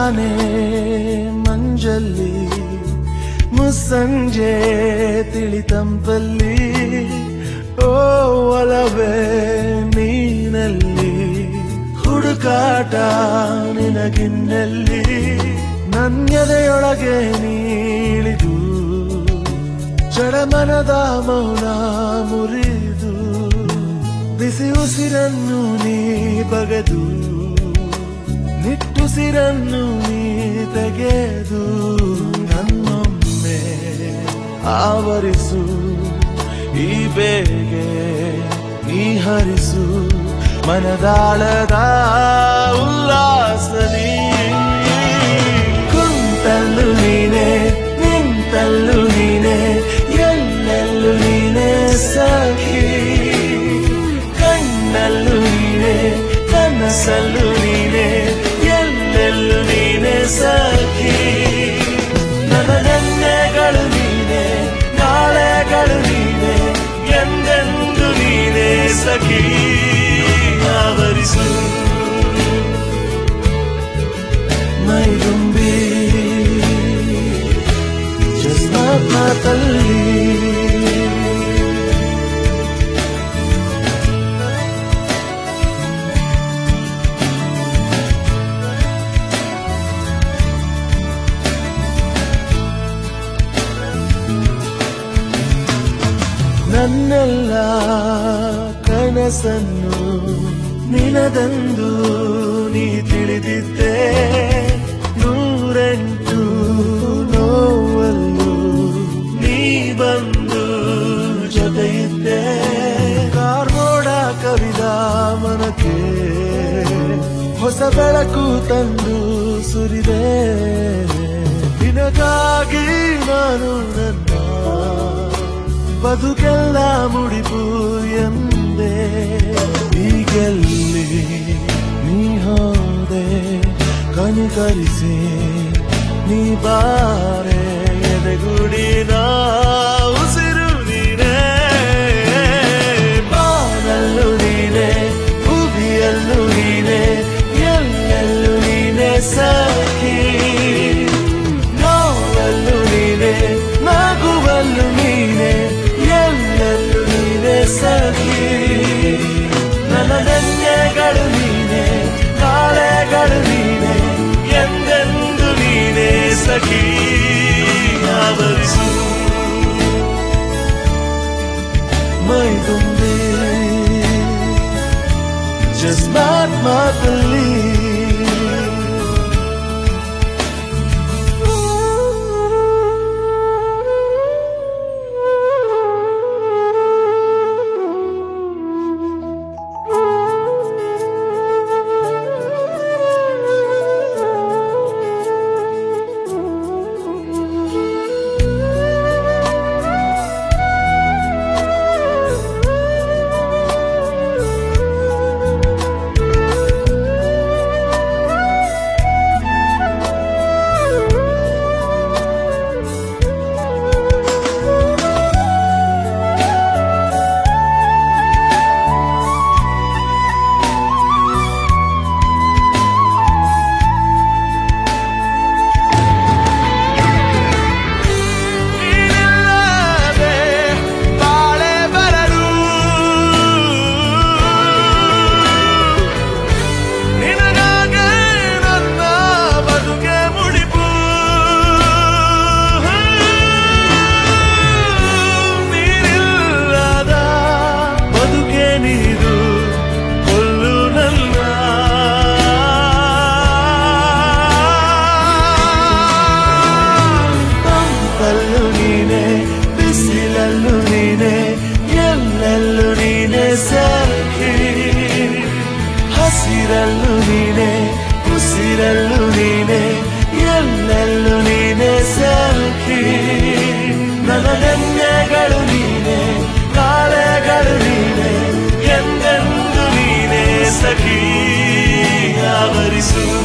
ಮುಂಜಾನೆ ಮಂಜಲ್ಲಿ ಮುಸ್ಸಂಜೆ ತಿಳಿತಂಪಲ್ಲಿ ಓ ಒಲವೇ ನೀನಲ್ಲಿ ಹುಡುಕಾಟ ನಿನಗಿನ್ನಲ್ಲಿ ನನ್ಯದೆಯೊಳಗೆ ನೀಳಿದು ಜಡಮನದ ಮೌನ ಮುರಿದು ಬಿಸಿ ಉಸಿರನ್ನು ನೀ ಬಗೆದು ನಿಟ್ಟುಸಿರನ್ನು ನೀ ತೆಗೆದು ನನ್ನೊಮ್ಮೆ ಆವರಿಸು ಈ ಬೇಗೆ ನೀ ಹರಿಸು ಮನದಾಳದ ಉಲ್ಲಾಸದಿ ಕುಂತಲ್ಲು ನೀನೆ ನಿಂತಲ್ಲು ನೀನೆ ಎಲ್ಲೆಲ್ಲೂ ನೀನೆ ಸಖಿ ಕಣ್ಣಲ್ಲೂ ನೀನೆ ಕನಸಲ್ಲೂ ನೀನೆ ಎಲ್ಲೆಲ್ಲೂ ನೀನೆ ಸಖಿ ನನ್ನ ನೆನ್ನೆಗಳು ನೀನೆ ನಾಳೆಗಳು ನೀನೆ ಎಂದೆಂದು ನೀನೆ ಸಖಿ ಆವರಿಸು ಮೈದುಂಬಿ ಮಾತಲ್ಲಿ ನನ್ನೆಲ್ಲ ಕನಸನ್ನು ನಿನದಂದು ನೀ ತಿಳಿದಿದ್ದೆ ನೂರೆಂಟು ನೋವಲ್ಲೂ ನೀ ಬಂದು ಜೊತೆಯಿದ್ದೆ ಕಾರ್ಮೋಡ ಕವಿದ ಮನಕ್ಕೆ ಹೊಸ ಬೆಳಕು ತಂದು ಸುರಿದೆ ನಿನಗಾಗಿ ನಾನು ನನ್ನ ಬದುಕೆಲ್ಲ ಮುಡಿಪು ಎಂದೆ ಈಗೆಲ್ಲಿ ನೀ ಹೋದೆ ಕನಿಕರಿಸಿ ನೀ ಬಾರೆ ಎದೆಗುಡಿನ ಉಸಿರು ನೀನೆ ಬಾನಲ್ಲೂ ನೀನೆ ಭೂಮಿಯಲ್ಲೂ ನೀನೆ ಎಲ್ಲೆಲ್ಲೂ ನೀನೆ ಸಖಿ ನೋವಲ್ಲೂ ನೀನೆ ನಗುವಲ್ಲೂ ನೀನೆ ಎಲ್ಲೆಲ್ಲೂ ನೀನೆ ಸಖಿ ನನ್ನ ನೆನ್ನೆಗಳು ನೀನೆ ನಾಳೆಗಳು ನೀನೆ ಎಂದೆಂದು ನೀನೆ ಸಖಿ ಆವರಿಸು ಮೈದುಂಬಿ just ಮಾತಲ್ಲಿ ಹಸಿರಲ್ಲೂ ನೀನೆ ಉಸಿರಲ್ಲೂ ನೀನೆ ಎಲ್ಲೆಲ್ಲೂ ನೀನೆ ಸಖಿ ನನ್ನ ನೆನ್ನೆಗಳು ನೀನೆ ನಾಳೆಗಳು ನೀನೆ ಎಂದೆಂದು ನೀನೆ ಸಖಿ ಆವರಿಸು